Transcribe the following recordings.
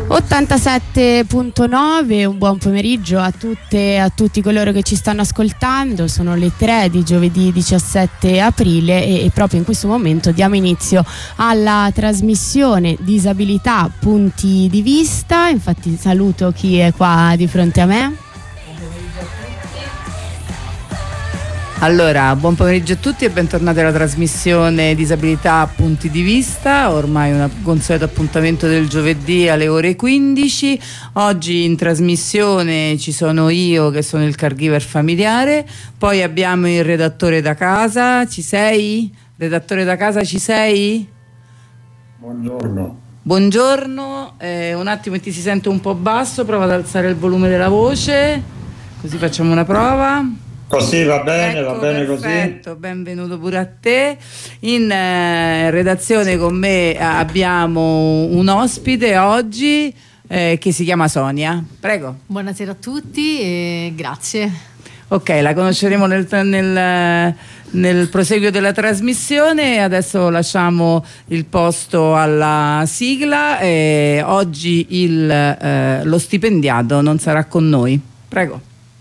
87.9, un buon pomeriggio a tutte e a tutti coloro che ci stanno ascoltando. Sono le 3 di giovedì 17 aprile e proprio in questo momento diamo inizio alla trasmissione Disabilità Punti di Vista. Infatti saluto chi è qua di fronte a me. Allora, buon pomeriggio a tutti e bentornati alla trasmissione Disabilità Punti di Vista, ormai un consueto appuntamento del giovedì alle ore 15. Oggi in trasmissione ci sono io che sono il caregiver familiare, poi abbiamo il redattore da casa. Ci sei? Redattore da casa, ci sei? Buongiorno. Buongiorno, un attimo, ti si sente un po' basso, prova ad alzare il volume della voce, così facciamo una prova. Così va bene, ecco, va bene perfetto, così. benvenuto pure a te. In redazione con me abbiamo un ospite oggi che si chiama Sonia. Prego. Buonasera a tutti e grazie. Ok, la conosceremo nel proseguio della trasmissione. Adesso lasciamo il posto alla sigla. Oggi lo stipendiato non sarà con noi. Prego.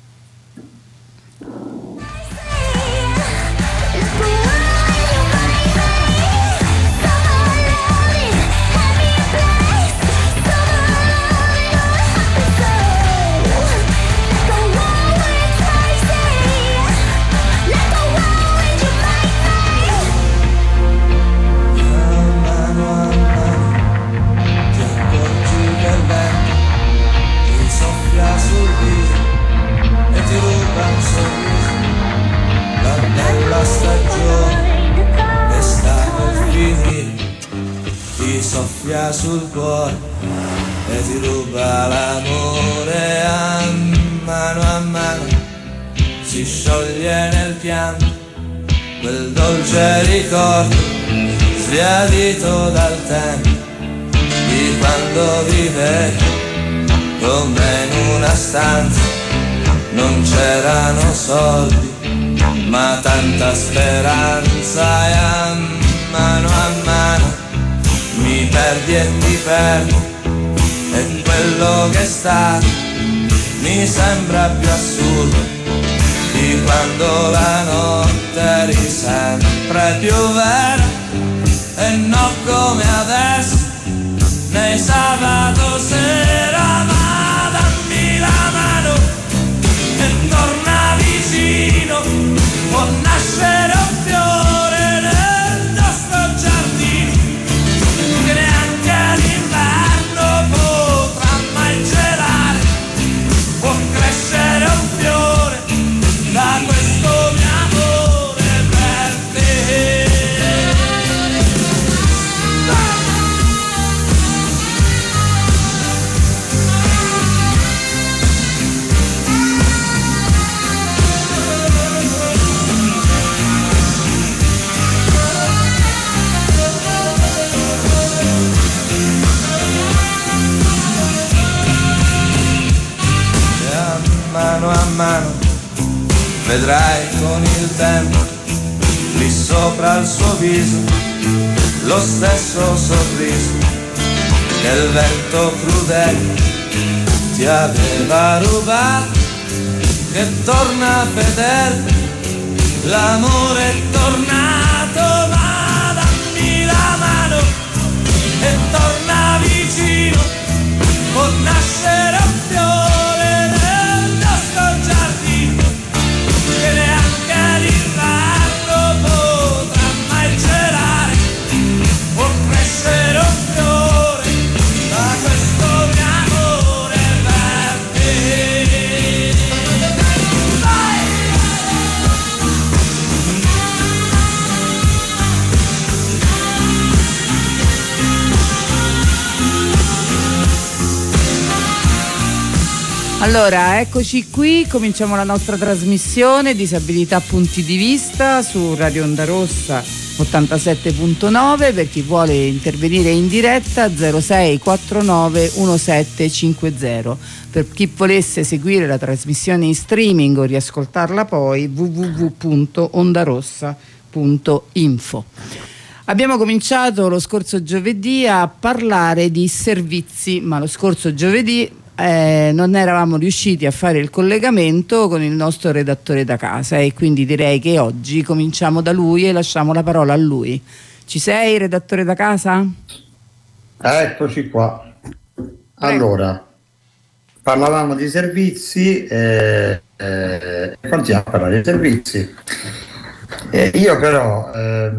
Soffia sul cuore e ti ruba l'amore a mano si scioglie nel pianto quel dolce ricordo sbiadito dal tempo di quando vivevi con me in una stanza. Non c'erano soldi ma tanta speranza e a mano mi perdi e ti perdo e quello che è stato mi sembra più assurdo di quando la notte eri sempre più vera e non come adesso nei sabato sera. Ma dammi la mano e torna vicino, può nascere un fiore nel nostro giardino che neanche l'inverno potrà mai gelare, può crescere un fiore da questo mio amore per te. Mano a mano vedrai con il tempo lì sopra il suo viso lo stesso sorriso che il vento crudele ti aveva rubato, che torna fedele, l'amore è tornato. Ma dammi la mano e torna vicino, può nascere un fiore nel nostro giardino che neanche l'inverno potrà mai gelare, può crescere un fiore da questo mio amore per te. Vai! Allora, eccoci qui, cominciamo la nostra trasmissione Disabilità Punti di Vista su Radio Onda Rossa 87.9. Per chi vuole intervenire in diretta 06 49 1750. Per chi volesse seguire la trasmissione in streaming o riascoltarla poi www.ondarossa.info. Abbiamo cominciato lo scorso giovedì a parlare di servizi, ma lo scorso giovedì non eravamo riusciti a fare il collegamento con il nostro redattore da casa, e quindi direi che oggi cominciamo da lui e lasciamo la parola a lui. Ci sei, redattore da casa? Eccoci qua. Allora, parlavamo di servizi, continuiamo a parlare di servizi. Io però,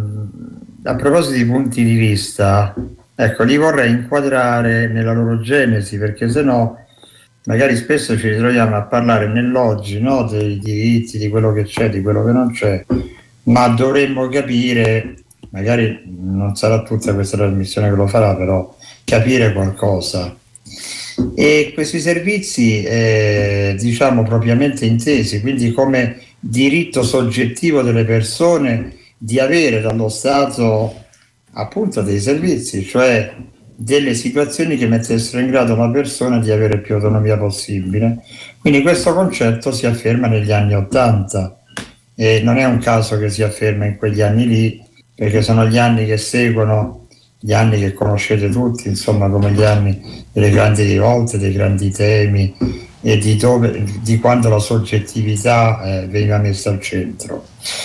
a proposito di punti di vista, ecco, li vorrei inquadrare nella loro genesi, perché sennò magari spesso ci ritroviamo a parlare nell'oggi, no? Dei diritti, di quello che c'è, di quello che non c'è, ma dovremmo capire, magari non sarà tutta questa trasmissione che lo farà, però capire qualcosa. E questi servizi, diciamo propriamente intesi, quindi come diritto soggettivo delle persone di avere dallo Stato appunto dei servizi, cioè delle situazioni che mettessero in grado la persona di avere più autonomia possibile. Quindi questo concetto si afferma negli anni '80 e non è un caso che si afferma in quegli anni lì, perché sono gli anni che seguono, gli anni che conoscete tutti, insomma, come gli anni delle grandi rivolte, dei grandi temi e di quando la soggettività veniva messa al centro.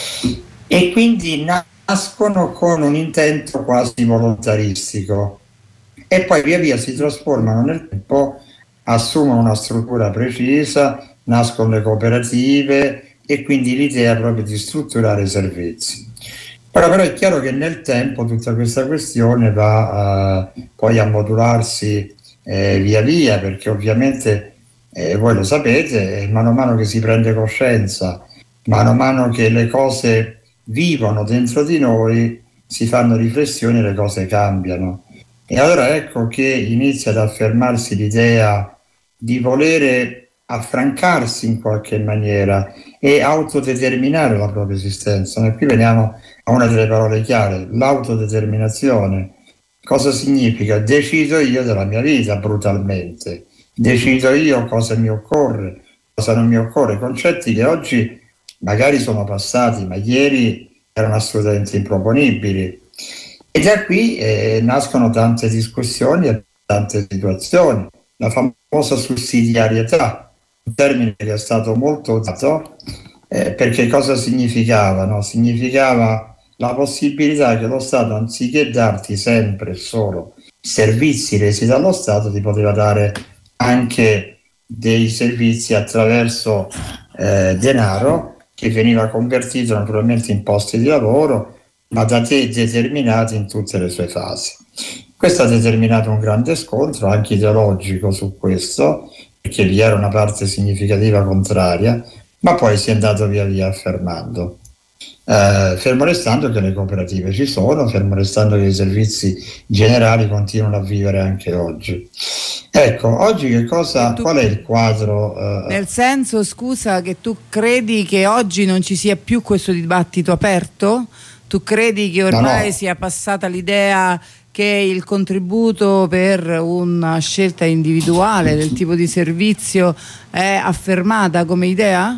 E quindi nascono con un intento quasi volontaristico e poi via via si trasformano nel tempo, assumono una struttura precisa, nascono le cooperative e quindi l'idea proprio di strutturare i servizi. Però è chiaro che nel tempo tutta questa questione va poi a modularsi via via, perché ovviamente voi lo sapete, mano a mano che si prende coscienza, mano a mano che le cose vivono dentro di noi, si fanno riflessioni e le cose cambiano. E allora ecco che inizia ad affermarsi l'idea di volere affrancarsi in qualche maniera e autodeterminare la propria esistenza. E qui veniamo a una delle parole chiare, l'autodeterminazione. Cosa significa? Decido io della mia vita, brutalmente. Decido io cosa mi occorre, cosa non mi occorre. Concetti che oggi magari sono passati, ma ieri erano assolutamente improponibili. E da qui nascono tante discussioni e tante situazioni. La famosa sussidiarietà, un termine che è stato molto usato, perché cosa significava? No? Significava la possibilità che lo Stato, anziché darti sempre e solo servizi resi dallo Stato, ti poteva dare anche dei servizi attraverso denaro, che veniva convertito naturalmente in posti di lavoro, ma da te determinati in tutte le sue fasi. Questo ha determinato un grande scontro anche ideologico su questo, perché vi era una parte significativa contraria, ma poi si è andato via via affermando. Fermo restando che le cooperative ci sono, fermo restando che i servizi generali continuano a vivere anche oggi. Ecco, oggi qual è il quadro? Nel senso, scusa, che tu credi che oggi non ci sia più questo dibattito aperto? Tu credi che ormai sia passata l'idea che il contributo per una scelta individuale del tipo di servizio è affermata come idea?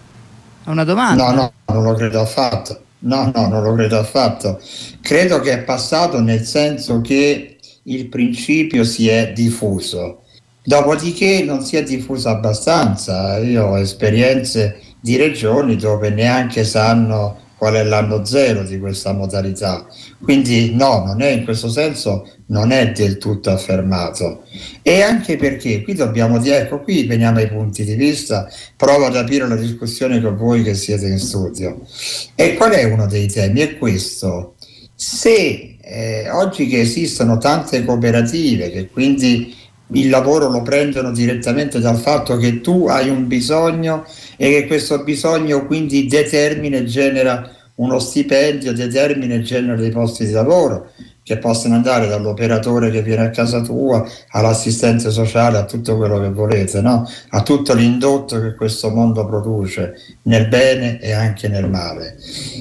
È una domanda. No, non lo credo affatto. No, non lo credo affatto. Credo che è passato nel senso che il principio si è diffuso. Dopodiché non si è diffuso abbastanza. Io ho esperienze di regioni dove neanche sanno qual è l'anno zero di questa modalità. Quindi no, non è in questo senso, non è del tutto affermato. E anche perché qui dobbiamo dire, ecco, qui veniamo ai punti di vista, provo ad aprire la discussione con voi che siete in studio. E qual è uno dei temi? È questo: se oggi che esistono tante cooperative che quindi il lavoro lo prendono direttamente dal fatto che tu hai un bisogno e che questo bisogno quindi determina e genera uno stipendio, determina e genera dei posti di lavoro che possono andare dall'operatore che viene a casa tua all'assistente sociale, a tutto quello che volete, no? A tutto l'indotto che questo mondo produce nel bene e anche nel male.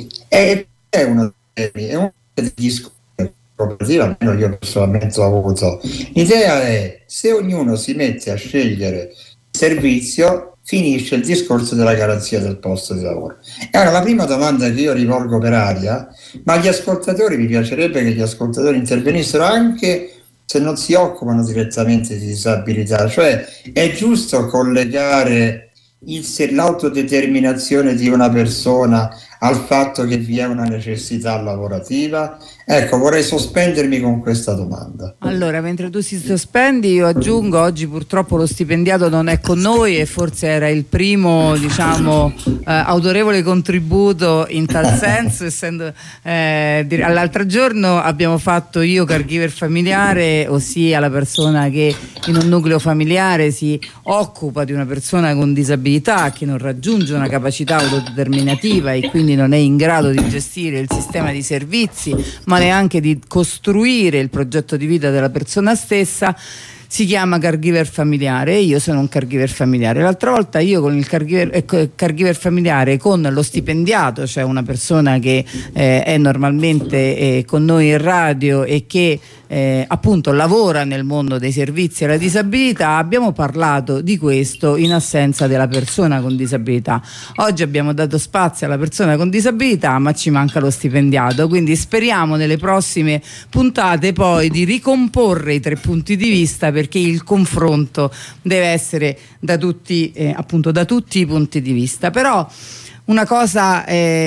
E è uno degli discorsi cooperativa, almeno io personalmente l'ho avuto. L'idea è: se ognuno si mette a scegliere il servizio, finisce il discorso della garanzia del posto di lavoro. E ora la prima domanda che io rivolgo per aria, ma gli ascoltatori, mi piacerebbe che gli ascoltatori intervenissero anche se non si occupano direttamente di disabilità, cioè è giusto collegare l'autodeterminazione di una persona al fatto che vi è una necessità lavorativa? Ecco, vorrei sospendermi con questa domanda. Allora, mentre tu si sospendi, io aggiungo, oggi purtroppo lo stipendiato non è con noi e forse era il primo, diciamo, autorevole contributo in tal senso, essendo all'altro giorno abbiamo fatto io caregiver familiare, ossia la persona che in un nucleo familiare si occupa di una persona con disabilità che non raggiunge una capacità autodeterminativa e quindi non è in grado di gestire il sistema di servizi, ma neanche di costruire il progetto di vita della persona stessa. Si chiama caregiver familiare e io sono un caregiver familiare. L'altra volta io con il caregiver familiare, con lo stipendiato, cioè una persona che è normalmente con noi in radio e che appunto lavora nel mondo dei servizi alla disabilità, abbiamo parlato di questo in assenza della persona con disabilità. Oggi abbiamo dato spazio alla persona con disabilità, ma ci manca lo stipendiato, quindi speriamo nelle prossime puntate poi di ricomporre i tre punti di vista, perché il confronto deve essere da tutti, appunto da tutti i punti di vista. Però una cosa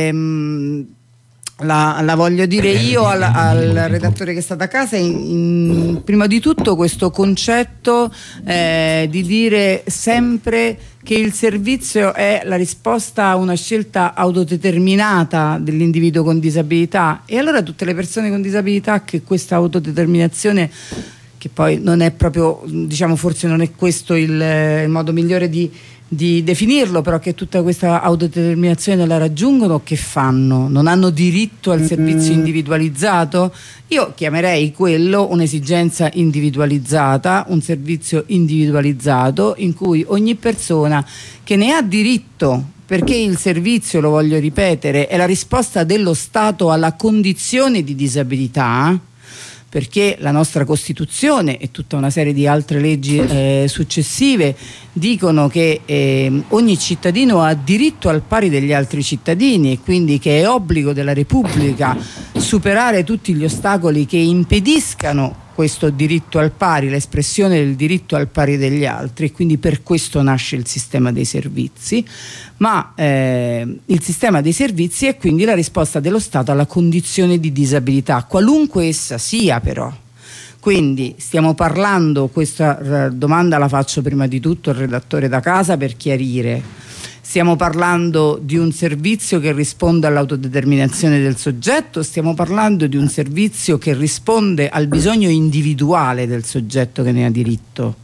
la voglio dire io al redattore che è stato a casa, prima di tutto questo concetto di dire sempre che il servizio è la risposta a una scelta autodeterminata dell'individuo con disabilità, e allora tutte le persone con disabilità che questa autodeterminazione, che poi non è proprio, diciamo, forse non è questo il modo migliore di definirlo, però che tutta questa autodeterminazione la raggiungono, che fanno? Non hanno diritto al servizio individualizzato? Io chiamerei quello un'esigenza individualizzata, un servizio individualizzato in cui ogni persona che ne ha diritto, perché il servizio, lo voglio ripetere, è la risposta dello Stato alla condizione di disabilità, perché la nostra Costituzione e tutta una serie di altre leggi successive dicono che ogni cittadino ha diritto al pari degli altri cittadini, e quindi che è obbligo della Repubblica superare tutti gli ostacoli che impediscano questo diritto al pari, l'espressione del diritto al pari degli altri. Quindi per questo nasce il sistema dei servizi, ma il sistema dei servizi è quindi la risposta dello Stato alla condizione di disabilità, qualunque essa sia. Però quindi stiamo parlando, questa domanda la faccio prima di tutto al redattore da casa per chiarire: stiamo parlando di un servizio che risponde all'autodeterminazione del soggetto? Stiamo parlando di un servizio che risponde al bisogno individuale del soggetto che ne ha diritto?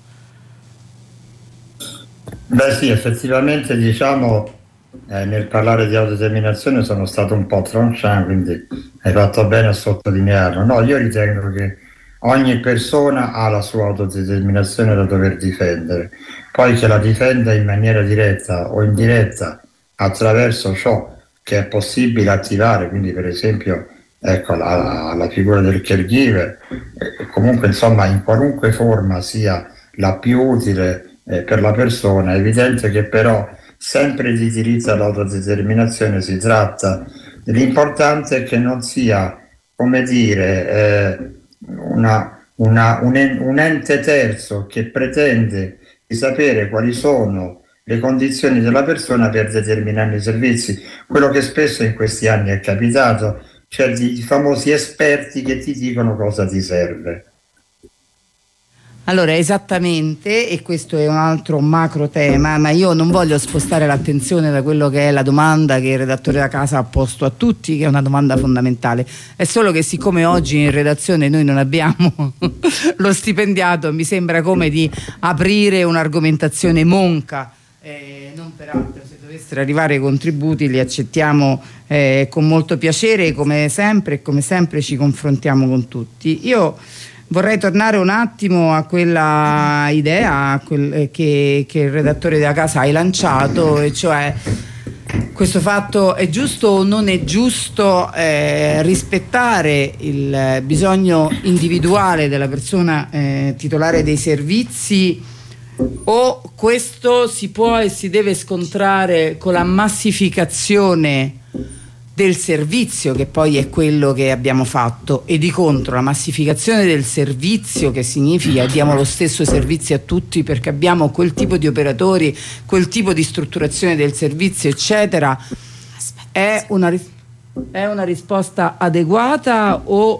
Beh sì, effettivamente, diciamo, nel parlare di autodeterminazione sono stato un po' tranchant, quindi hai fatto bene a sottolinearlo. No, io ritengo che ogni persona ha la sua autodeterminazione da dover difendere, poi che la difenda in maniera diretta o indiretta attraverso ciò che è possibile attivare, quindi per esempio, ecco, la figura del caregiver, comunque insomma in qualunque forma sia la più utile per la persona. È evidente che però sempre di diritto all'autodeterminazione si tratta. L'importante è che non sia, come dire, un ente terzo che pretende di sapere quali sono le condizioni della persona per determinare i servizi. Quello che spesso in questi anni è capitato, cioè i famosi esperti che ti dicono cosa ti serve. Allora, esattamente, e questo è un altro macro tema, ma io non voglio spostare l'attenzione da quello che è la domanda che il redattore da casa ha posto a tutti, che è una domanda fondamentale. È solo che siccome oggi in redazione noi non abbiamo lo stipendiato, mi sembra come di aprire un'argomentazione monca, non peraltro, se dovessero arrivare i contributi li accettiamo con molto piacere, come sempre, e come sempre ci confrontiamo con tutti. Io vorrei tornare un attimo a quella idea che il redattore della casa hai lanciato, e cioè questo fatto: è giusto o non è giusto rispettare il bisogno individuale della persona titolare dei servizi o questo si può e si deve scontrare con la massificazione del servizio, che poi è quello che abbiamo fatto, e di contro la massificazione del servizio, che significa diamo lo stesso servizio a tutti perché abbiamo quel tipo di operatori, quel tipo di strutturazione del servizio, eccetera, è una risposta adeguata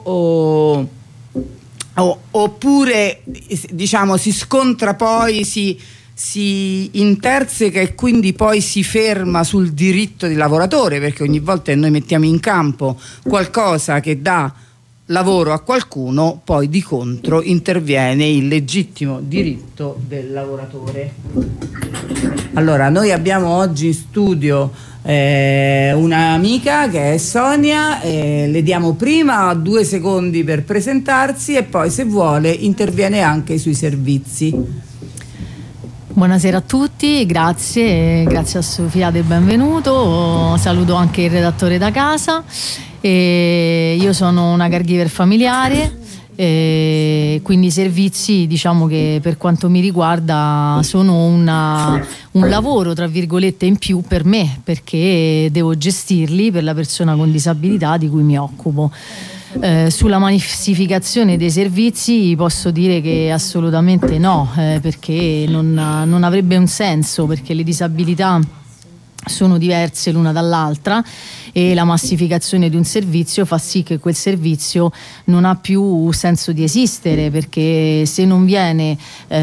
oppure diciamo si scontra, poi si interseca e quindi poi si ferma sul diritto di lavoratore, perché ogni volta che noi mettiamo in campo qualcosa che dà lavoro a qualcuno, poi di contro interviene il legittimo diritto del lavoratore. Allora, noi abbiamo oggi in studio un'amica che è Sonia, le diamo prima 2 secondi per presentarsi e poi, se vuole, interviene anche sui servizi. Buonasera a tutti, grazie a Sofia del benvenuto, saluto anche il redattore da casa. Io sono una caregiver familiare, quindi i servizi, diciamo che per quanto mi riguarda sono un lavoro tra virgolette in più per me, perché devo gestirli per la persona con disabilità di cui mi occupo. Sulla massificazione dei servizi posso dire che assolutamente no, perché non avrebbe un senso, perché le disabilità sono diverse l'una dall'altra e la massificazione di un servizio fa sì che quel servizio non ha più senso di esistere, perché se non viene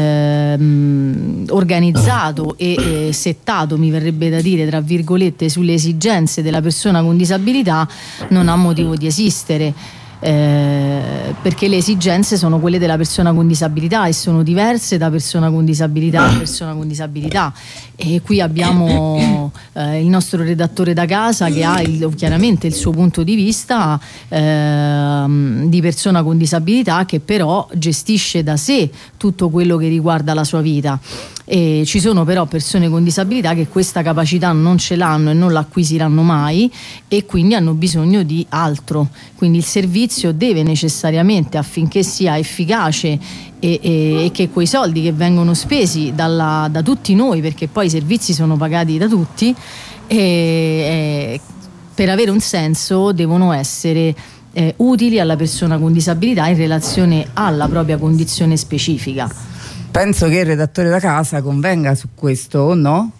organizzato e settato, mi verrebbe da dire tra virgolette, sulle esigenze della persona con disabilità, non ha motivo di esistere. Perché le esigenze sono quelle della persona con disabilità e sono diverse da persona con disabilità a persona con disabilità, e qui abbiamo il nostro redattore da casa che ha chiaramente il suo punto di vista di persona con disabilità, che però gestisce da sé tutto quello che riguarda la sua vita. E ci sono però persone con disabilità che questa capacità non ce l'hanno e non l'acquisiranno mai, e quindi hanno bisogno di altro. Quindi il servizio deve necessariamente, affinché sia efficace e che quei soldi che vengono spesi da tutti noi, perché poi i servizi sono pagati da tutti, per avere un senso devono essere utili alla persona con disabilità in relazione alla propria condizione specifica. Penso che il redattore da casa convenga su questo, o no?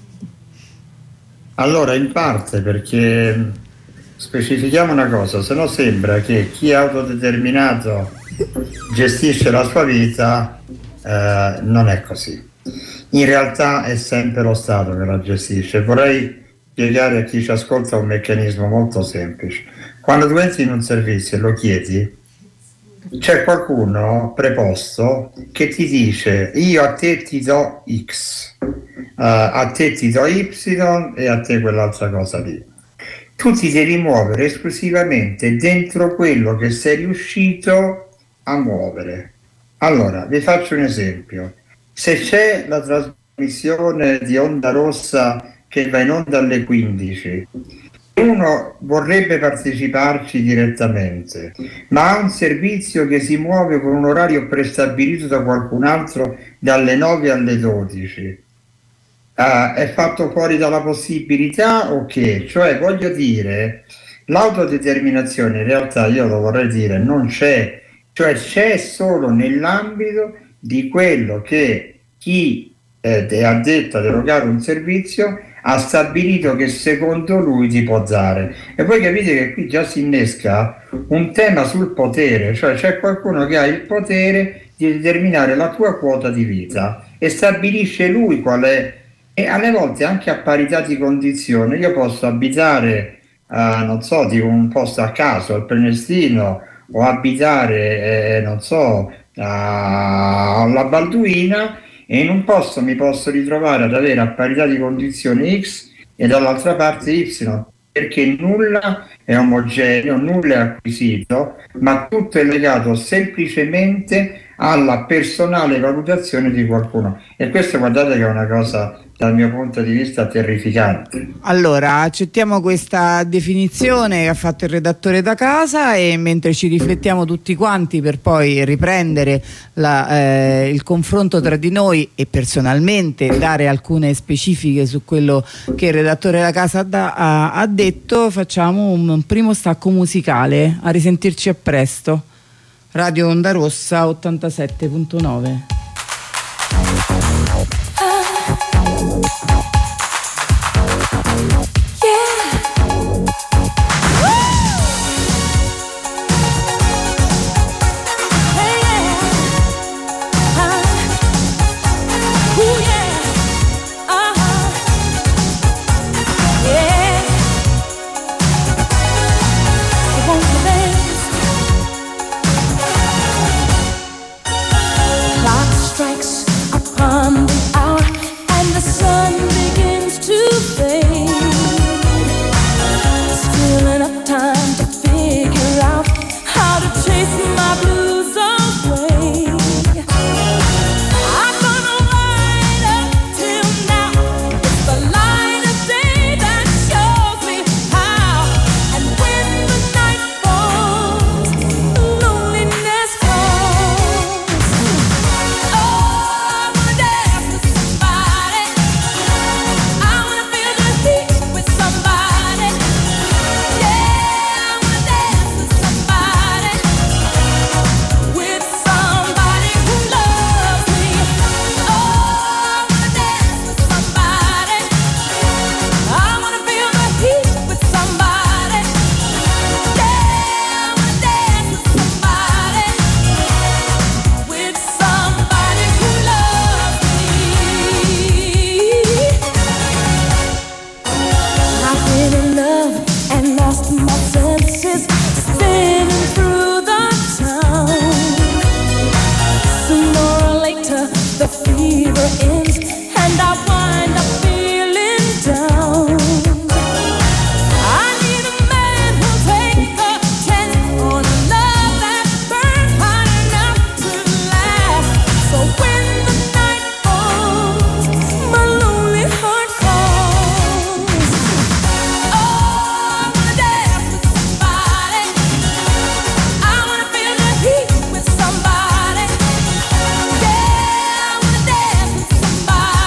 Allora, in parte, perché specifichiamo una cosa, se no sembra che chi è autodeterminato gestisce la sua vita, non è così. In realtà è sempre lo Stato che la gestisce. Vorrei spiegare a chi ci ascolta un meccanismo molto semplice. Quando tu entri in un servizio e lo chiedi, c'è qualcuno preposto che ti dice: io a te ti do X, a te ti do Y e a te quell'altra cosa lì. Tu ti devi muovere esclusivamente dentro quello che sei riuscito a muovere. Allora, vi faccio un esempio. Se c'è la trasmissione di Onda Rossa che va in onda alle 15, uno vorrebbe parteciparci direttamente, ma ha un servizio che si muove con un orario prestabilito da qualcun altro dalle 9 alle 12. È fatto fuori dalla possibilità o che? Cioè, voglio dire, l'autodeterminazione in realtà, io lo vorrei dire, non c'è, cioè c'è solo nell'ambito di quello che chi è addetto ad erogare un servizio ha stabilito che secondo lui ti può dare. E poi capite che qui già si innesca un tema sul potere, cioè c'è qualcuno che ha il potere di determinare la tua quota di vita e stabilisce lui qual è, e alle volte anche a parità di condizione. Io posso abitare non so, di un posto a caso al Prenestino, o abitare non so alla Balduina, e in un posto mi posso ritrovare ad avere a parità di condizioni X e dall'altra parte Y, perché nulla è omogeneo, nulla è acquisito, ma tutto è legato semplicemente alla personale valutazione di qualcuno, e questo guardate che è una cosa dal mio punto di vista terrificante. Allora, accettiamo questa definizione che ha fatto il redattore da casa, e mentre ci riflettiamo tutti quanti per poi riprendere il confronto tra di noi e personalmente dare alcune specifiche su quello che il redattore da casa ha detto, facciamo un primo stacco musicale. A risentirci a presto. Radio Onda Rossa 87.9. Somebody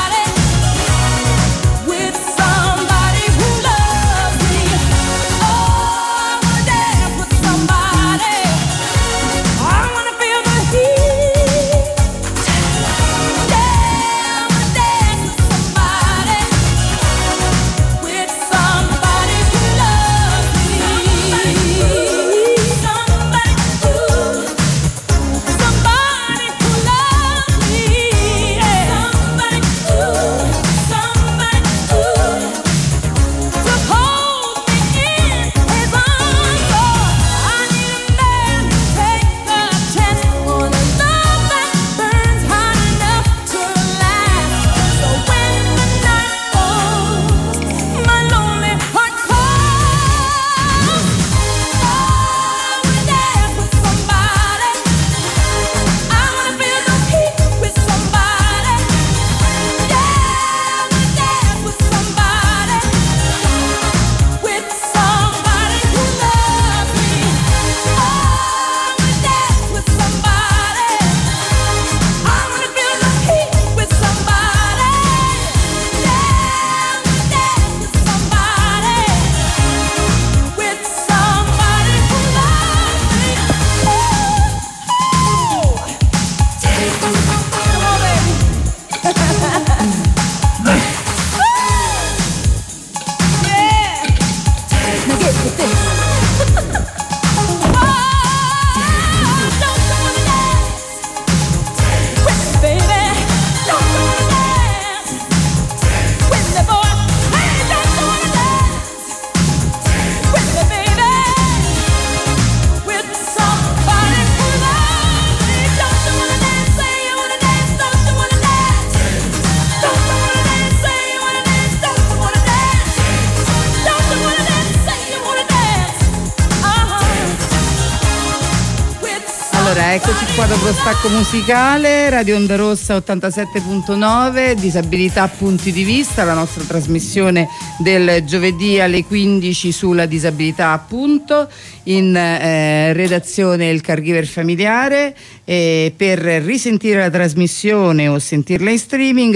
Allora, eccoci qua dopo lo stacco musicale, Radio Onda Rossa 87.9, Disabilità Punti di Vista, la nostra trasmissione del giovedì alle 15 sulla disabilità, appunto, in redazione il caregiver familiare. Per risentire la trasmissione o sentirla in streaming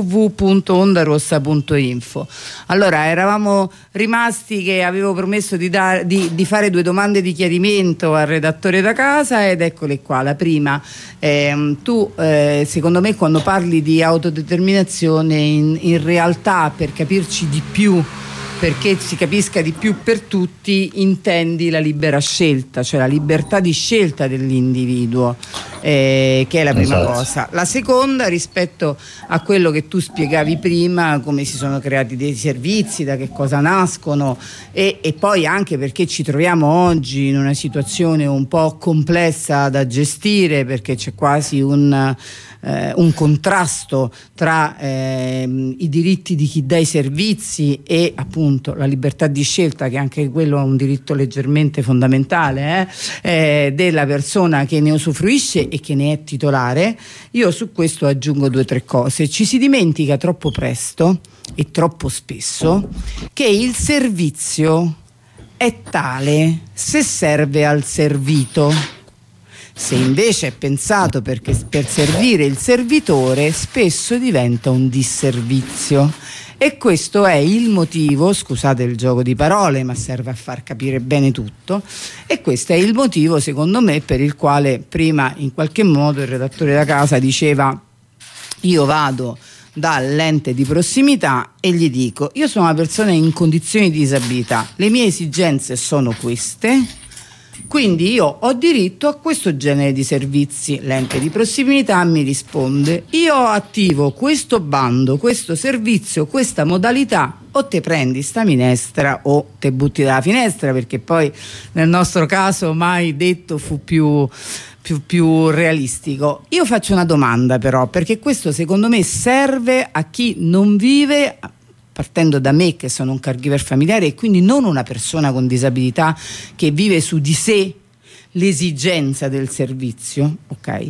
www.ondarossa.info. Allora, eravamo rimasti che avevo promesso di fare 2 domande di chiarimento al redattore da casa, ed eccole qua. La prima, tu secondo me quando parli di autodeterminazione in realtà, per capirci di più, perché si capisca di più per tutti, intendi la libera scelta, cioè la libertà di scelta dell'individuo, che è la prima cosa. La seconda, rispetto a quello che tu spiegavi prima, come si sono creati dei servizi, da che cosa nascono, e poi anche perché ci troviamo oggi in una situazione un po' complessa da gestire, perché c'è quasi un contrasto tra i diritti di chi dà i servizi e appunto la libertà di scelta, che anche quello è un diritto leggermente fondamentale della persona che ne usufruisce e che ne è titolare. Io su questo aggiungo 2 o 3 cose. Ci si dimentica troppo presto e troppo spesso che il servizio è tale se serve al servito. Se invece è pensato per servire il servitore, spesso diventa un disservizio. E questo è il motivo, scusate il gioco di parole, ma serve a far capire bene tutto, e questo è il motivo, secondo me, per il quale prima in qualche modo il redattore da casa diceva: io vado dall'ente di prossimità e gli dico: io sono una persona in condizioni di disabilità, le mie esigenze sono queste, quindi io ho diritto a questo genere di servizi. L'ente di prossimità mi risponde: io attivo questo bando, questo servizio, questa modalità, o te prendi sta minestra o te butti dalla finestra, perché poi nel nostro caso mai detto fu più realistico. Io faccio una domanda però, perché questo secondo me serve a chi non vive, partendo da me che sono un caregiver familiare e quindi non una persona con disabilità che vive su di sé l'esigenza del servizio, ok?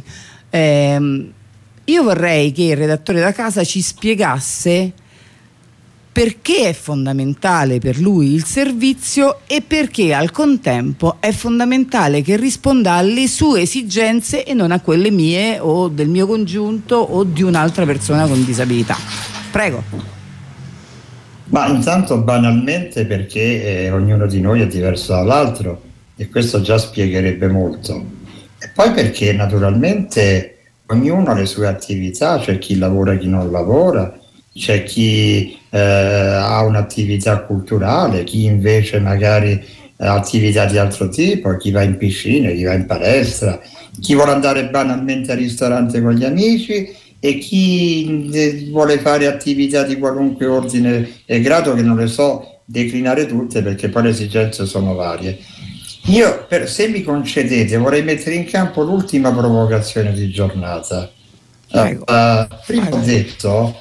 Io vorrei che il redattore da casa ci spiegasse perché è fondamentale per lui il servizio e perché al contempo è fondamentale che risponda alle sue esigenze e non a quelle mie o del mio congiunto o di un'altra persona con disabilità. Prego. Ma intanto banalmente perché ognuno di noi è diverso dall'altro, e questo già spiegherebbe molto. E poi perché naturalmente ognuno ha le sue attività, c'è chi lavora e chi non lavora, c'è chi ha un'attività culturale, chi invece magari ha attività di altro tipo, chi va in piscina, chi va in palestra, chi vuole andare banalmente al ristorante con gli amici, e chi vuole fare attività di qualunque ordine e grado, che non le so declinare tutte perché poi le esigenze sono varie. Io, se mi concedete, vorrei mettere in campo l'ultima provocazione di giornata. Prima ho detto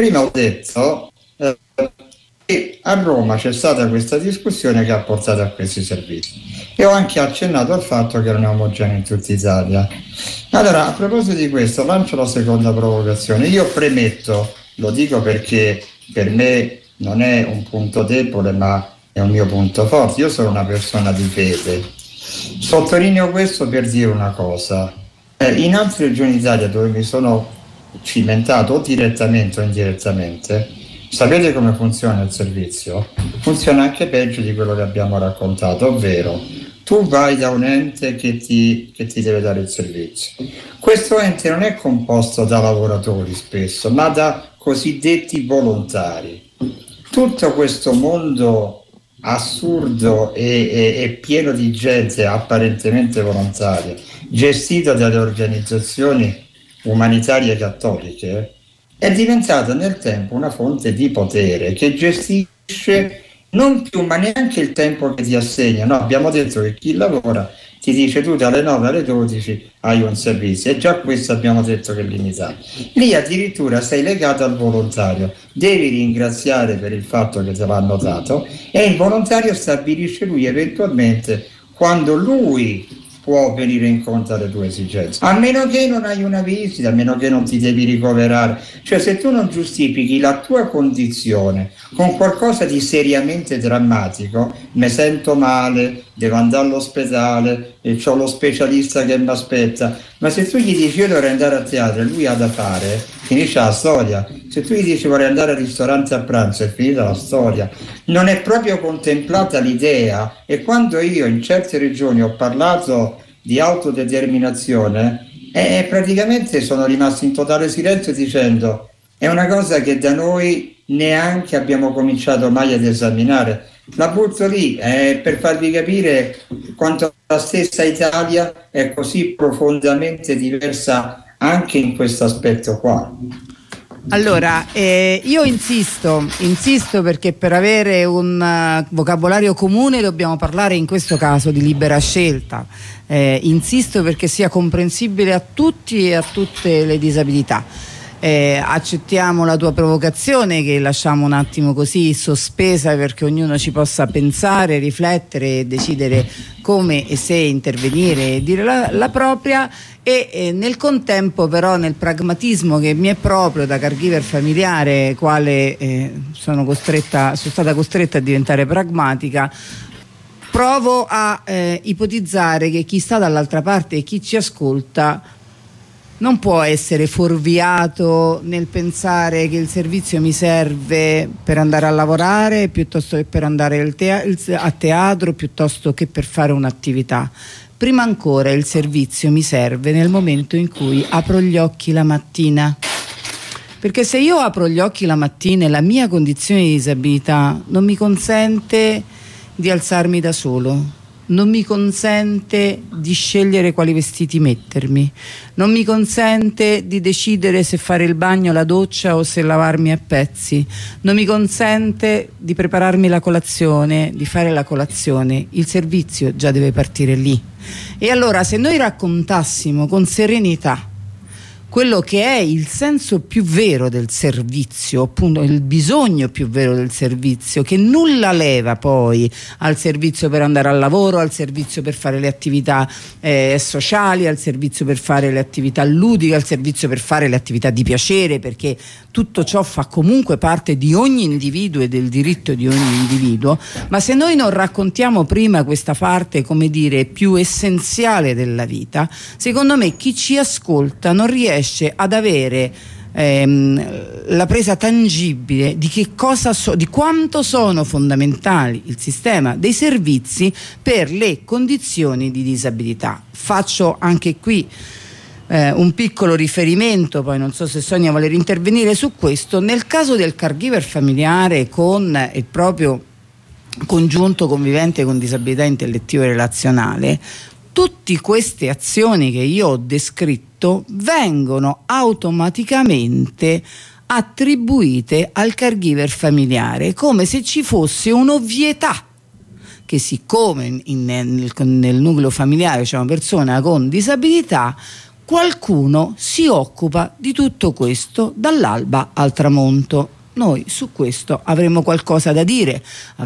che a Roma c'è stata questa discussione che ha portato a questi servizi, e ho anche accennato al fatto che non è omogeneo in tutta Italia. Allora, a proposito di questo, lancio la seconda provocazione. Io premetto, lo dico perché per me non è un punto debole, ma è un mio punto forte. Io sono una persona di fede. Sottolineo questo per dire una cosa. In altre regioni d'Italia dove mi sono cimentato, o direttamente o indirettamente, sapete come funziona il servizio? Funziona anche peggio di quello che abbiamo raccontato, ovvero tu vai da un ente che ti deve dare il servizio. Questo ente non è composto da lavoratori spesso, ma da cosiddetti volontari. Tutto questo mondo assurdo e pieno di gente apparentemente volontaria, gestito dalle organizzazioni umanitarie cattoliche, è diventata nel tempo una fonte di potere che gestisce non più, ma neanche il tempo che ti assegna. No, abbiamo detto che chi lavora ti dice tu dalle 9 alle 12 hai un servizio, e già questo abbiamo detto che è limitato. Lì addirittura sei legato al volontario, devi ringraziare per il fatto che te l'hanno dato, e il volontario stabilisce lui eventualmente, quando lui può venire incontro alle tue esigenze, a meno che non hai una visita, a meno che non ti devi ricoverare. Cioè, se tu non giustifichi la tua condizione con qualcosa di seriamente drammatico, mi sento male, devo andare all'ospedale, e c'ho lo specialista che mi aspetta, ma se tu gli dici io dovrei andare a teatro e lui ha da fare, finisce la storia. Se tu gli dici vorrei andare al ristorante a pranzo, è finita la storia. Non è proprio contemplata l'idea, e quando io in certe regioni ho parlato di autodeterminazione, praticamente sono rimasto in totale silenzio dicendo è una cosa che da noi neanche abbiamo cominciato mai ad esaminare. La butto lì per farvi capire quanto la stessa Italia è così profondamente diversa anche in questo aspetto qua. Allora, io insisto perché per avere un vocabolario comune dobbiamo parlare in questo caso di libera scelta. Insisto perché sia comprensibile a tutti e a tutte le disabilità. Accettiamo la tua provocazione, che lasciamo un attimo così sospesa perché ognuno ci possa pensare, riflettere e decidere come e se intervenire e dire la propria, e nel contempo però nel pragmatismo che mi è proprio da caregiver familiare, quale sono stata costretta a diventare pragmatica, provo a ipotizzare che chi sta dall'altra parte e chi ci ascolta non può essere fuorviato nel pensare che il servizio mi serve per andare a lavorare piuttosto che per andare a teatro, piuttosto che per fare un'attività. Prima ancora il servizio mi serve nel momento in cui apro gli occhi la mattina. Perché se io apro gli occhi la mattina e la mia condizione di disabilità non mi consente di alzarmi da solo, non mi consente di scegliere quali vestiti mettermi, non mi consente di decidere se fare il bagno, la doccia o se lavarmi a pezzi, non mi consente di prepararmi la colazione, di fare la colazione, il servizio già deve partire lì. E allora se noi raccontassimo con serenità quello che è il senso più vero del servizio, appunto il bisogno più vero del servizio, che nulla leva poi al servizio per andare al lavoro, al servizio per fare le attività sociali, al servizio per fare le attività ludiche, al servizio per fare le attività di piacere, perché tutto ciò fa comunque parte di ogni individuo e del diritto di ogni individuo. Ma se noi non raccontiamo prima questa parte, come dire, più essenziale della vita, secondo me chi ci ascolta non riesce ad avere la presa tangibile di che cosa di quanto sono fondamentali il sistema dei servizi per le condizioni di disabilità. Faccio anche qui un piccolo riferimento, poi non so se Sonia vuole intervenire su questo. Nel caso del caregiver familiare con il proprio congiunto convivente con disabilità intellettiva e relazionale, tutte queste azioni che io ho descritto vengono automaticamente attribuite al caregiver familiare, come se ci fosse un'ovvietà che siccome nel nucleo familiare c'è una persona con disabilità, qualcuno si occupa di tutto questo dall'alba al tramonto. Noi su questo avremmo qualcosa da dire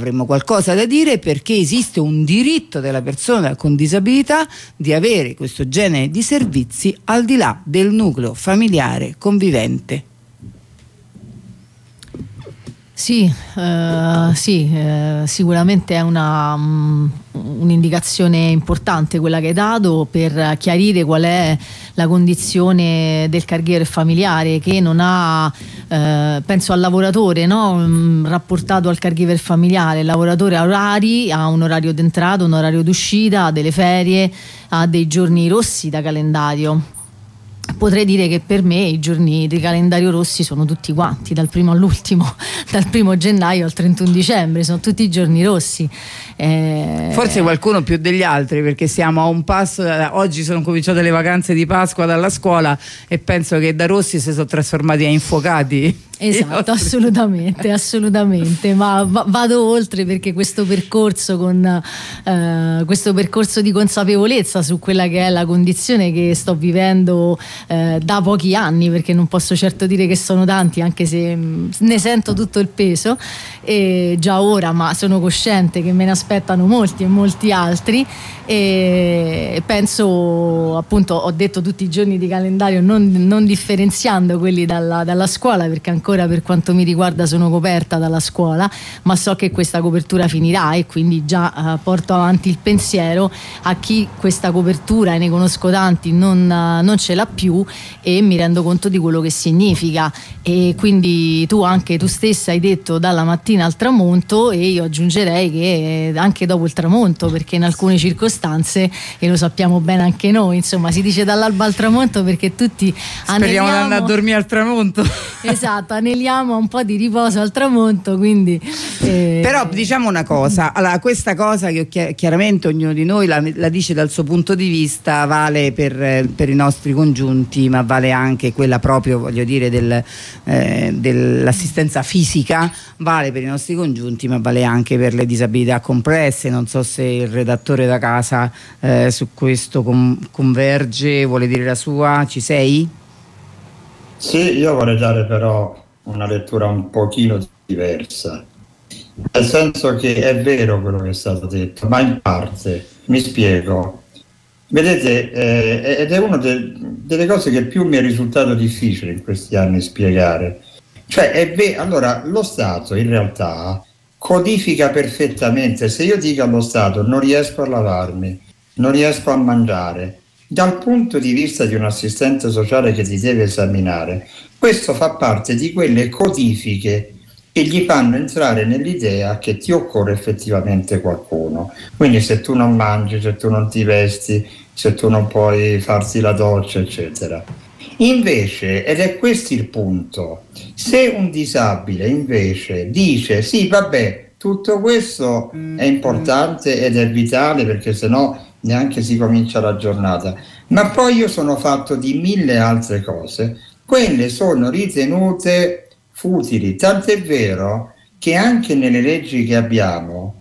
perché esiste un diritto della persona con disabilità di avere questo genere di servizi al di là del nucleo familiare convivente. Sì, sicuramente è un'indicazione importante quella che hai dato per chiarire qual è la condizione del caregiver familiare, che non ha, penso al lavoratore, no? Rapportato al caregiver familiare, il lavoratore ha orari, ha un orario d'entrata, un orario d'uscita, ha delle ferie, ha dei giorni rossi da calendario. Potrei dire che per me i giorni di calendario rossi sono tutti quanti, dal primo all'ultimo, dal 1° gennaio al 31 dicembre, sono tutti i giorni rossi. Forse qualcuno più degli altri, perché siamo a un passo. Oggi sono cominciate le vacanze di Pasqua dalla scuola e penso che da rossi si sono trasformati a infuocati. Esatto, assolutamente, ma vado oltre, perché questo percorso questo percorso di consapevolezza su quella che è la condizione che sto vivendo da pochi anni, perché non posso certo dire che sono tanti, anche se ne sento tutto il peso già ora, ma sono cosciente che me ne aspettano molti e molti altri, e penso, appunto, ho detto tutti i giorni di calendario, non differenziando quelli dalla scuola, perché ancora per quanto mi riguarda sono coperta dalla scuola, ma so che questa copertura finirà, e quindi già porto avanti il pensiero a chi questa copertura, e ne conosco tanti, non ce l'ha più, e mi rendo conto di quello che significa. E quindi tu stessa hai detto dalla mattina al tramonto, e io aggiungerei che anche dopo il tramonto, perché in alcune circostanze, e lo sappiamo bene anche noi, insomma, si dice dall'alba al tramonto perché tutti speriamo di andare a dormire al tramonto. Esatto, aneliamo un po' di riposo al tramonto, quindi però diciamo una cosa, allora, questa cosa che chiaramente ognuno di noi la dice dal suo punto di vista, vale per i nostri congiunti, ma vale anche quella proprio, voglio dire, dell'assistenza fisica, vale per i nostri congiunti, ma vale anche per le disabilità complesse. Non so se il redattore da casa su questo converge, vuole dire la sua. Ci sei? Sì, io vorrei dare però una lettura un pochino diversa, nel senso che è vero quello che è stato detto, ma in parte. Mi spiego. Vedete, ed è una delle cose che più mi è risultato difficile in questi anni spiegare. Cioè, allora, lo Stato in realtà codifica perfettamente. Se io dico allo Stato non riesco a lavarmi, non riesco a mangiare, dal punto di vista di un assistente sociale che ti deve esaminare, questo fa parte di quelle codifiche che gli fanno entrare nell'idea che ti occorre effettivamente qualcuno. Quindi se tu non mangi, se tu non ti vesti, se tu non puoi farti la doccia, eccetera. Invece, ed è questo il punto, se un disabile invece dice sì, vabbè, tutto questo è importante ed è vitale, perché sennò neanche si comincia la giornata, ma poi io sono fatto di 1000 altre cose, quelle sono ritenute futili, tant'è vero che anche nelle leggi che abbiamo,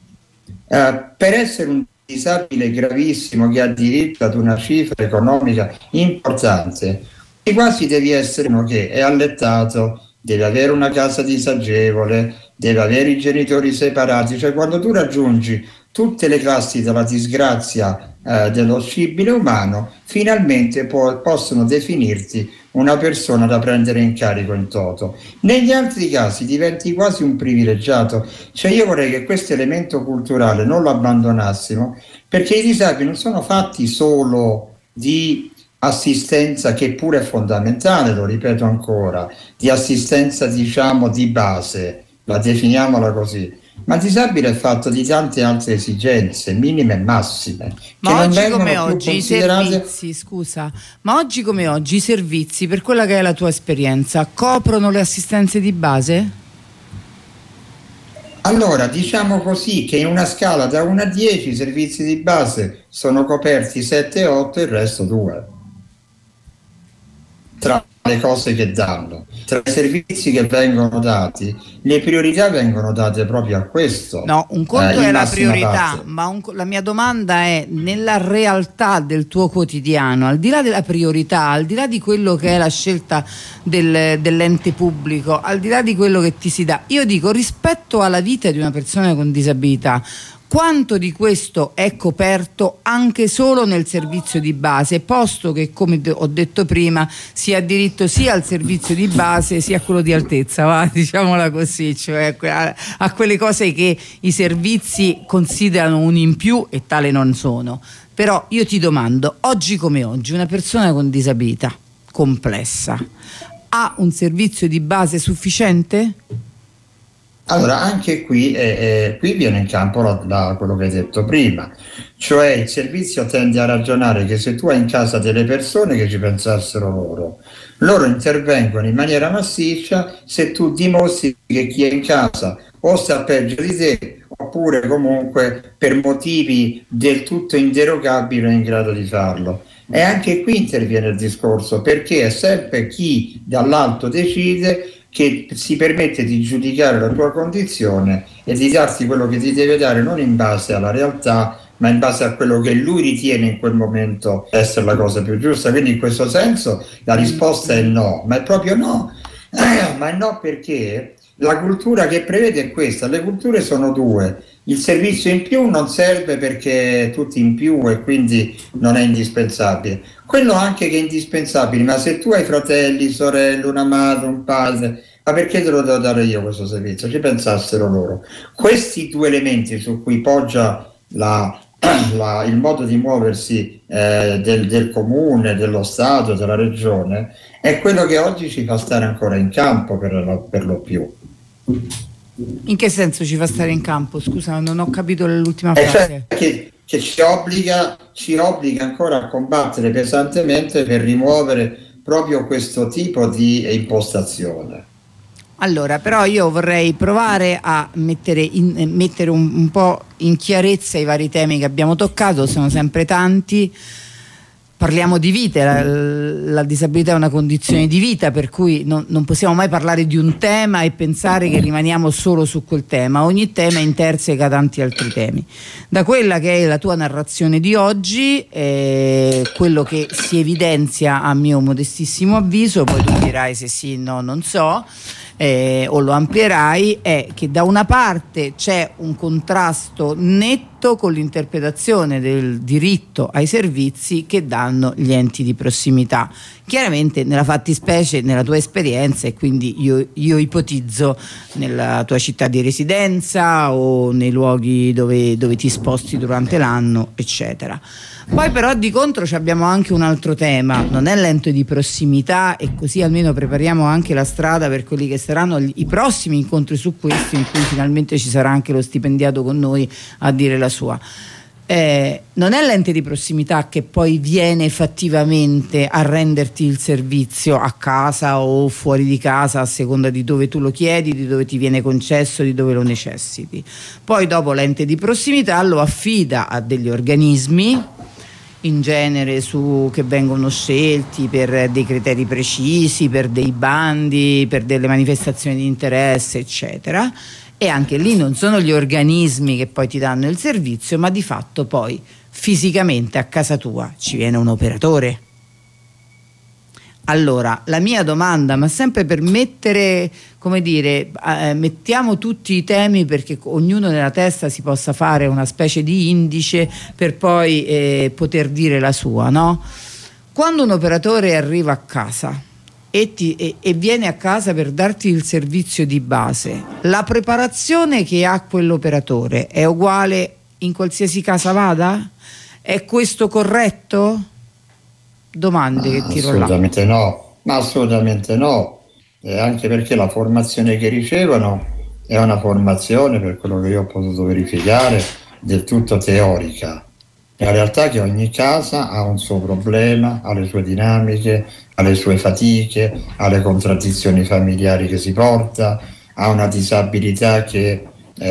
per essere un disabile gravissimo che ha diritto ad una cifra economica importante, quasi devi essere uno che è allettato, deve avere una casa disagevole, deve avere i genitori separati. Cioè, quando tu raggiungi tutte le classi della disgrazia dello scibile umano, finalmente possono definirti una persona da prendere in carico in toto. Negli altri casi diventi quasi un privilegiato. Cioè, io vorrei che questo elemento culturale non lo abbandonassimo, perché i disabili non sono fatti solo di assistenza, che pure è fondamentale, lo ripeto ancora, di assistenza, diciamo, di base, la definiamola così, ma disabile è fatto di tante altre esigenze, minime e massime. Ma oggi come oggi i servizi, scusa, ma oggi come oggi i servizi, per quella che è la tua esperienza, coprono le assistenze di base? Allora, diciamo così che in una scala da 1 a 10 i servizi di base sono coperti 7 e 8, il resto 2. Tra le cose che danno, tra i servizi che vengono dati, le priorità vengono date proprio a questo. No, un conto è la priorità, ma la mia domanda è: nella realtà del tuo quotidiano, al di là della priorità, al di là di quello che è la scelta dell'ente pubblico, al di là di quello che ti si dà, io dico, rispetto alla vita di una persona con disabilità, quanto di questo è coperto anche solo nel servizio di base, posto che, come ho detto prima, si ha diritto sia al servizio di base sia a quello di altezza, va? Diciamola così, cioè a quelle cose che i servizi considerano un in più e tale non sono. Però io ti domando, oggi come oggi, una persona con disabilità complessa ha un servizio di base sufficiente? Allora, anche qui viene in campo quello che hai detto prima, cioè il servizio tende a ragionare che se tu hai in casa delle persone, che ci pensassero loro intervengono in maniera massiccia se tu dimostri che chi è in casa o sta peggio di te, oppure comunque per motivi del tutto inderogabili è in grado di farlo. E anche qui interviene il discorso, perché è sempre chi dall'alto decide che si permette di giudicare la tua condizione e di darti quello che ti deve dare non in base alla realtà, ma in base a quello che lui ritiene in quel momento essere la cosa più giusta. Quindi in questo senso la risposta è no, ma è proprio no. Ma è no, perché la cultura che prevede è questa. Le culture sono due: il servizio in più non serve perché è tutto in più e quindi non è indispensabile, quello anche che è indispensabile, ma se tu hai fratelli, sorelle, una madre, un padre, ma perché te lo devo dare io questo servizio? Ci pensassero loro. Questi due elementi su cui poggia il modo di muoversi del comune, dello Stato, della regione, è quello che oggi ci fa stare ancora in campo per lo più. In che senso ci fa stare in campo? Scusa, non ho capito l'ultima frase. Cioè che ci obbliga ancora a combattere pesantemente per rimuovere proprio questo tipo di impostazione. Allora, però io vorrei provare a mettere un po' in chiarezza i vari temi che abbiamo toccato, sono sempre tanti. Parliamo di vita, la disabilità è una condizione di vita, per cui non possiamo mai parlare di un tema e pensare che rimaniamo solo su quel tema. Ogni tema interseca tanti altri temi. Da quella che è la tua narrazione di oggi, quello che si evidenzia a mio modestissimo avviso, poi tu dirai se sì, no, non so, o lo amplierai, è che da una parte c'è un contrasto netto con l'interpretazione del diritto ai servizi che danno gli enti di prossimità, chiaramente nella fattispecie nella tua esperienza, e quindi io ipotizzo nella tua città di residenza o nei luoghi dove ti sposti durante l'anno, eccetera. Poi però di contro abbiamo anche un altro tema, non è l'ente di prossimità, e così almeno prepariamo anche la strada per quelli che saranno i prossimi incontri su questo, in cui finalmente ci sarà anche lo stipendiato con noi a dire la sua. Non è l'ente di prossimità che poi viene fattivamente a renderti il servizio a casa o fuori di casa, a seconda di dove tu lo chiedi, di dove ti viene concesso, di dove lo necessiti. Poi dopo l'ente di prossimità lo affida a degli organismi, in genere che vengono scelti per dei criteri precisi, per dei bandi, per delle manifestazioni di interesse, eccetera. E anche lì non sono gli organismi che poi ti danno il servizio, ma di fatto poi fisicamente a casa tua ci viene un operatore. Allora, la mia domanda, ma sempre per mettere, come dire, mettiamo tutti i temi perché ognuno nella testa si possa fare una specie di indice per poi poter dire la sua, no? Quando un operatore arriva a casa e viene a casa per darti il servizio di base, la preparazione che ha quell'operatore è uguale in qualsiasi casa vada? È questo corretto? Domande che tiro là. Assolutamente no, ma assolutamente no, anche perché la formazione che ricevono è una formazione, per quello che io ho potuto verificare, del tutto teorica. La realtà è che ogni casa ha un suo problema, ha le sue dinamiche, ha le sue fatiche, ha le contraddizioni familiari che si porta, ha una disabilità che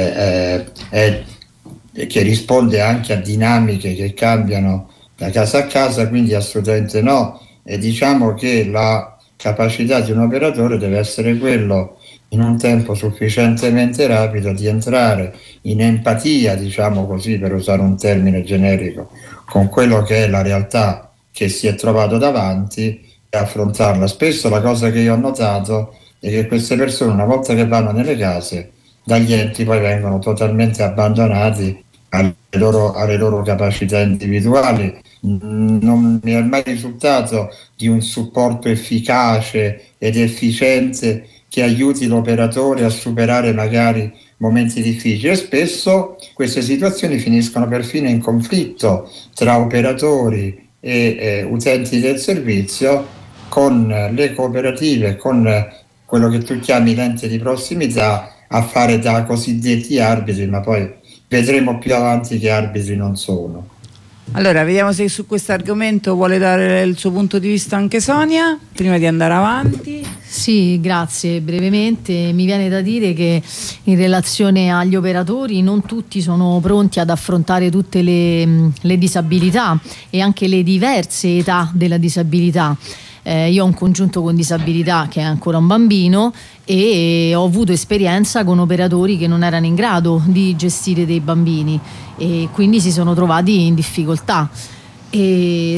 risponde anche a dinamiche che cambiano da casa a casa, quindi assolutamente no. E diciamo che la capacità di un operatore deve essere quello, in un tempo sufficientemente rapido, di entrare in empatia, diciamo così, per usare un termine generico, con quello che è la realtà che si è trovato davanti e affrontarla. Spesso la cosa che io ho notato è che queste persone, una volta che vanno nelle case, dagli enti poi vengono totalmente abbandonati alle loro capacità individuali. Non mi è mai risultato di un supporto efficace ed efficiente che aiuti l'operatore a superare magari momenti difficili, e spesso queste situazioni finiscono perfino in conflitto tra operatori e utenti del servizio, con le cooperative, con quello che tu chiami l'ente di prossimità, a fare da cosiddetti arbitri, ma poi vedremo più avanti che arbitri non sono. Allora, vediamo se su questo argomento vuole dare il suo punto di vista anche Sonia, prima di andare avanti. Sì, grazie. Brevemente mi viene da dire che in relazione agli operatori non tutti sono pronti ad affrontare tutte le disabilità e anche le diverse età della disabilità. Io ho un congiunto con disabilità che è ancora un bambino e ho avuto esperienza con operatori che non erano in grado di gestire dei bambini e quindi si sono trovati in difficoltà. E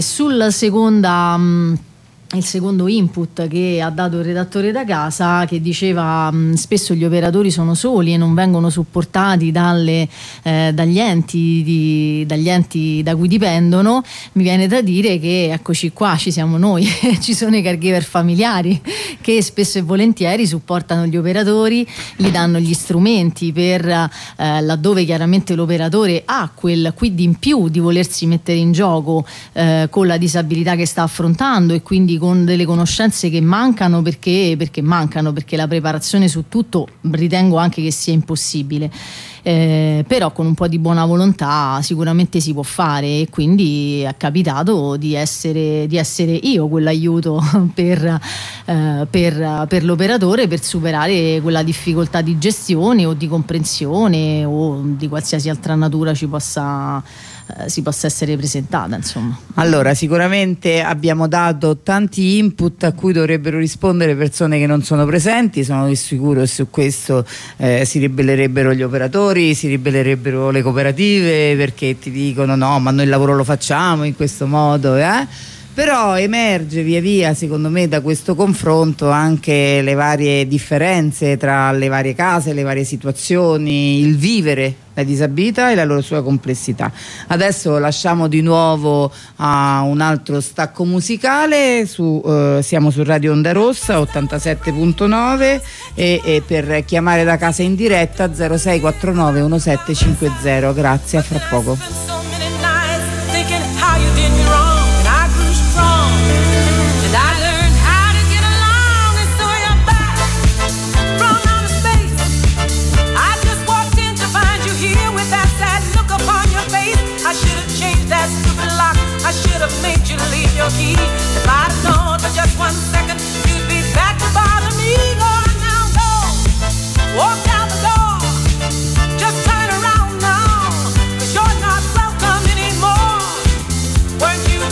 il secondo input che ha dato il redattore da casa, che diceva spesso gli operatori sono soli e non vengono supportati dagli enti da cui dipendono, mi viene da dire che eccoci qua, ci siamo noi, ci sono i caregiver familiari che spesso e volentieri supportano gli operatori, gli danno gli strumenti per laddove chiaramente l'operatore ha quel quid in più di volersi mettere in gioco con la disabilità che sta affrontando e quindi con delle conoscenze che mancano perché la preparazione su tutto ritengo anche che sia impossibile, però con un po' di buona volontà sicuramente si può fare e quindi è capitato di essere io quell'aiuto per l'operatore per superare quella difficoltà di gestione o di comprensione o di qualsiasi altra natura si possa essere presentata, insomma. Allora, sicuramente abbiamo dato tanti input a cui dovrebbero rispondere persone che non sono presenti. Sono sicuro che su questo si ribellerebbero gli operatori, si ribellerebbero le cooperative, perché ti dicono no, ma noi il lavoro lo facciamo in questo modo, Però emerge via via, secondo me, da questo confronto anche le varie differenze tra le varie case, le varie situazioni, il vivere la disabilità e la loro sua complessità. Adesso lasciamo di nuovo a un altro stacco musicale, siamo su Radio Onda Rossa 87.9 e per chiamare da casa in diretta 0649 1750. Grazie, a fra poco. Made you leave your key. If I'd known for just 1 second you'd be back to bother me, Lord, now go. Walk down the door, just turn around now, 'cause you're not welcome anymore. Weren't you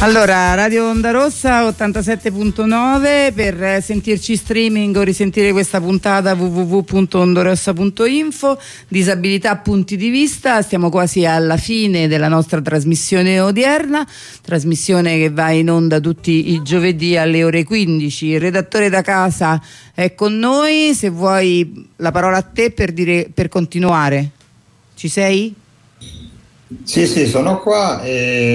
Allora, Radio Onda Rossa 87.9, per sentirci streaming o risentire questa puntata www.ondorossa.info. Disabilità punti di vista, stiamo quasi alla fine della nostra trasmissione odierna, trasmissione che va in onda tutti i giovedì alle ore 15. Il redattore da casa è con noi, se vuoi la parola a te per continuare. Ci sei? Sì, sono qua.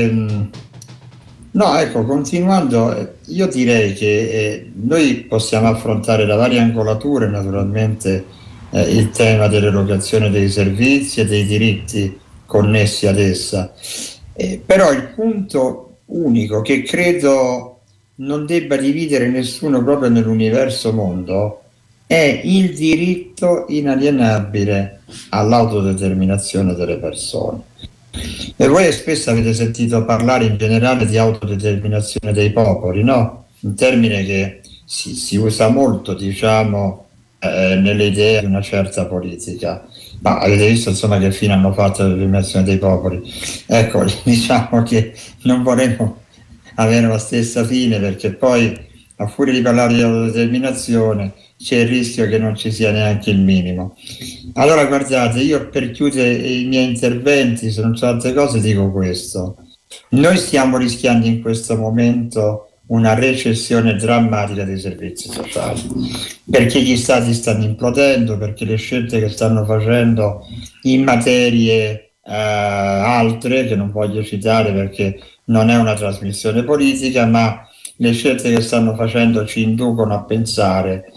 No, ecco, continuando, io direi che noi possiamo affrontare da varie angolature naturalmente il tema dell'erogazione dei servizi e dei diritti connessi ad essa, però il punto unico che credo non debba dividere nessuno proprio nell'universo mondo è il diritto inalienabile all'autodeterminazione delle persone. E voi spesso avete sentito parlare in generale di autodeterminazione dei popoli, no? Un termine che si usa molto, diciamo, nelle idee di una certa politica. Ma avete visto insomma che fine hanno fatto la determinazione dei popoli? Ecco, diciamo che non vorremmo avere la stessa fine, perché poi a furia di parlare di autodeterminazione c'è il rischio che non ci sia neanche il minimo. Allora guardate, io per chiudere i miei interventi, se non c'è altre cose, dico questo: noi stiamo rischiando in questo momento una recessione drammatica dei servizi sociali, perché gli stati stanno implodendo, perché le scelte che stanno facendo in materie altre, che non voglio citare perché non è una trasmissione politica, ma le scelte che stanno facendo ci inducono a pensare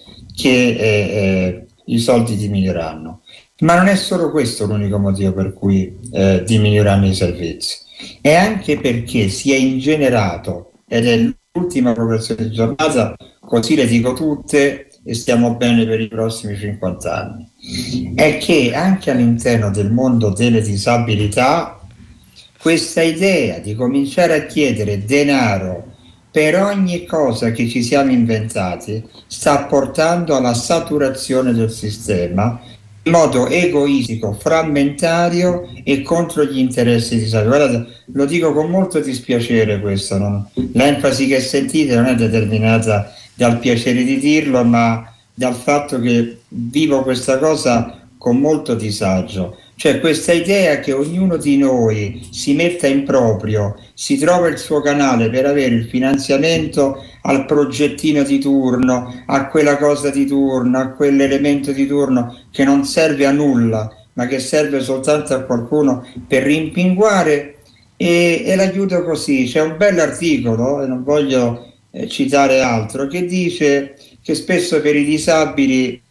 che i soldi diminuiranno. Ma non è solo questo l'unico motivo per cui diminuiranno i servizi, è anche perché si è ingenerato, ed è l'ultima progressione di giornata, così le dico tutte e stiamo bene per i prossimi 50 anni, è che anche all'interno del mondo delle disabilità questa idea di cominciare a chiedere denaro per ogni cosa che ci siamo inventati sta portando alla saturazione del sistema in modo egoistico, frammentario e contro gli interessi disabili. Guardate, lo dico con molto dispiacere questo, l'enfasi che sentite non è determinata dal piacere di dirlo, ma dal fatto che vivo questa cosa con molto disagio. Cioè questa idea che ognuno di noi si metta in proprio, si trova il suo canale per avere il finanziamento al progettino di turno, a quella cosa di turno, a quell'elemento di turno che non serve a nulla, ma che serve soltanto a qualcuno per rimpinguare, e la chiudo così. C'è un bell'articolo, e non voglio citare altro, che dice che spesso per i disabili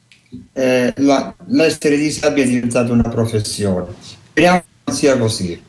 l'essere disabile è diventato una professione. Speriamo che non sia così.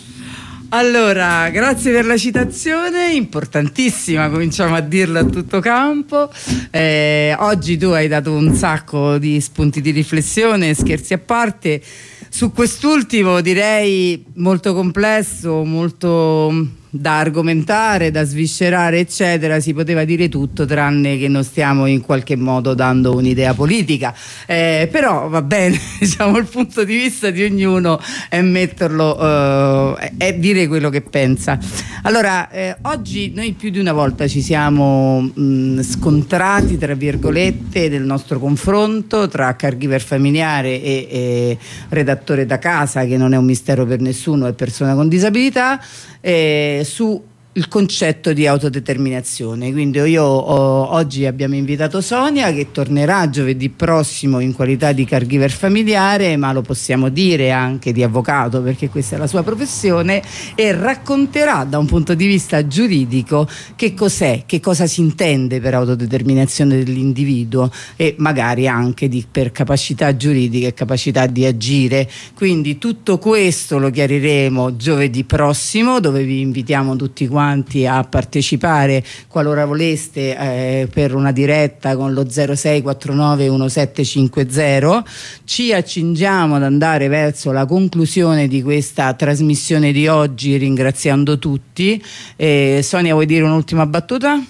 Allora, grazie per la citazione, importantissima, cominciamo a dirla a tutto campo. Oggi tu hai dato un sacco di spunti di riflessione, scherzi a parte. Su quest'ultimo direi molto complesso, molto da argomentare, da sviscerare, eccetera. Si poteva dire tutto tranne che non stiamo in qualche modo dando un'idea politica, però va bene, diciamo, il punto di vista di ognuno è metterlo, è dire quello che pensa. Allora, oggi noi più di una volta ci siamo scontrati, tra virgolette, del nostro confronto tra caregiver familiare e redattore da casa, che non è un mistero per nessuno, è persona con disabilità, su il concetto di autodeterminazione. Quindi oggi abbiamo invitato Sonia, che tornerà giovedì prossimo in qualità di caregiver familiare, ma lo possiamo dire anche di avvocato, perché questa è la sua professione, e racconterà da un punto di vista giuridico che cos'è, che cosa si intende per autodeterminazione dell'individuo, e magari anche per capacità giuridiche e capacità di agire. Quindi tutto questo lo chiariremo giovedì prossimo, dove vi invitiamo tutti quanti a partecipare qualora voleste, per una diretta con lo 0649 1750. Ci accingiamo ad andare verso la conclusione di questa trasmissione di oggi, ringraziando tutti. Sonia, vuoi dire un'ultima battuta?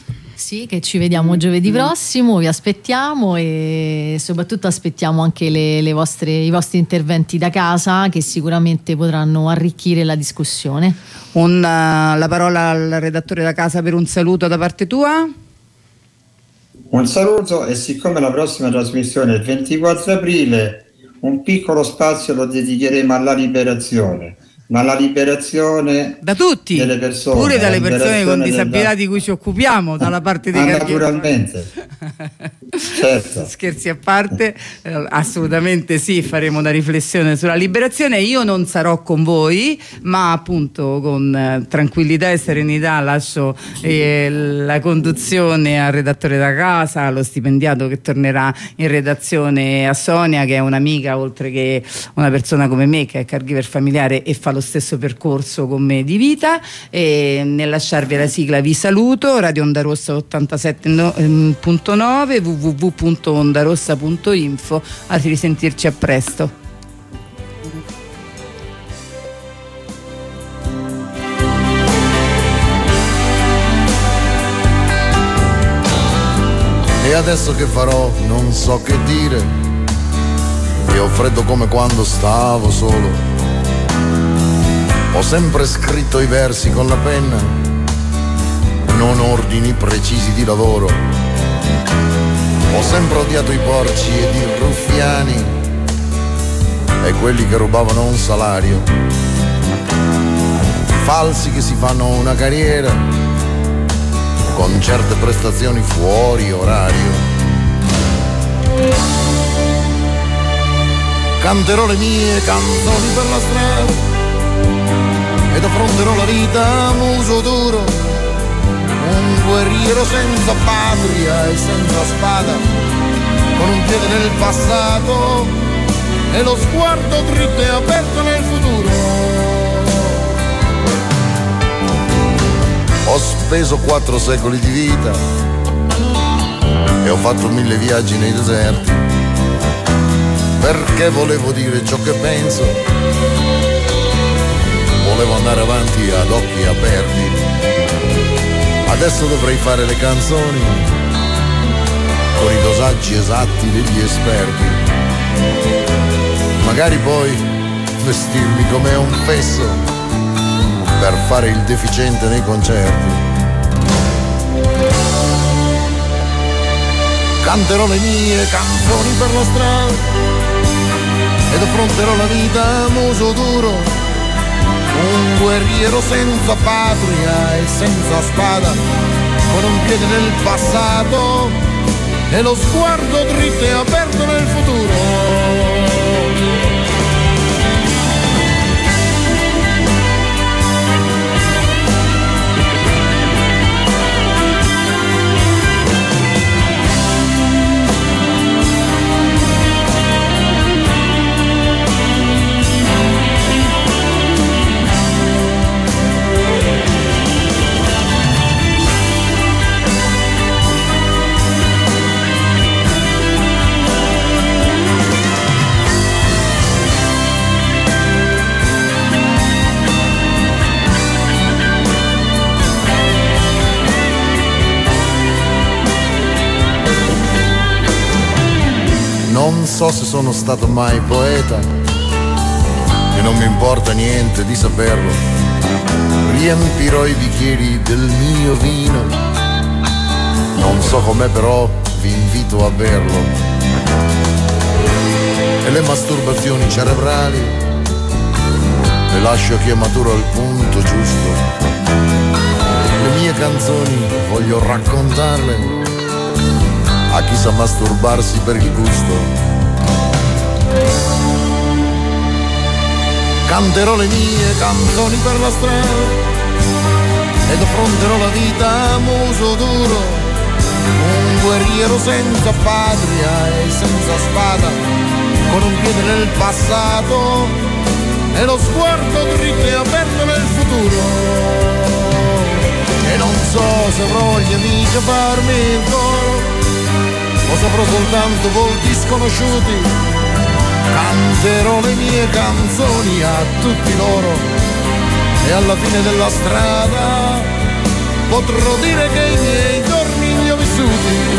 Sì, che ci vediamo giovedì prossimo, vi aspettiamo e soprattutto aspettiamo anche i vostri interventi da casa, che sicuramente potranno arricchire la discussione. La parola al redattore da casa per un saluto da parte tua. Un saluto, e siccome la prossima trasmissione è il 24 aprile, un piccolo spazio lo dedicheremo alla liberazione, ma la liberazione da tutti, delle persone, pure dalle persone con disabilità di cui ci occupiamo, dalla parte dei naturalmente. Certo. Scherzi a parte, assolutamente sì, faremo una riflessione sulla liberazione. Io non sarò con voi, ma appunto con tranquillità e serenità lascio la conduzione al redattore da casa, allo stipendiato che tornerà in redazione, a Sonia, che è un'amica oltre che una persona come me, che è caregiver familiare e fa lo stesso percorso con me di vita. E nel lasciarvi la sigla vi saluto. Radio Onda Rossa 87.9, www.ondarossa.info. A risentirci a presto. E adesso che farò? Non so che dire. E ho freddo come quando stavo solo. Ho sempre scritto i versi con la penna, non ordini precisi di lavoro. Ho sempre odiato i porci ed i ruffiani e quelli che rubavano un salario. Falsi che si fanno una carriera con certe prestazioni fuori orario. Canterò le mie canzoni per la strada ed affronterò la vita a muso duro, un guerriero senza patria e senza spada, con un piede nel passato e lo sguardo dritto e aperto nel futuro. Ho speso 4 secoli di vita e ho fatto 1000 viaggi nei deserti, perché volevo dire ciò che penso. Volevo andare avanti ad occhi aperti. Adesso dovrei fare le canzoni con i dosaggi esatti degli esperti. Magari poi vestirmi come un fesso per fare il deficiente nei concerti. Canterò le mie canzoni per la strada ed affronterò la vita a muso duro, un guerriero senza patria e senza spada, con un piede nel passato e lo sguardo dritto e aperto nel futuro. Non so se sono stato mai poeta e non mi importa niente di saperlo. Riempirò i bicchieri del mio vino, non so com'è però vi invito a berlo. E le masturbazioni cerebrali le lascio a chi è maturo al punto giusto. Le mie canzoni voglio raccontarle a chi sa masturbarsi per il gusto. Canterò le mie canzoni per la strada ed affronterò la vita a muso duro, un guerriero senza patria e senza spada, con un piede nel passato e lo sguardo dritto e aperto nel futuro. E non so se avrò gli amici a farmi il coro o saprò soltanto volti sconosciuti. Canterò le mie canzoni a tutti loro e alla fine della strada potrò dire che i miei giorni vissuti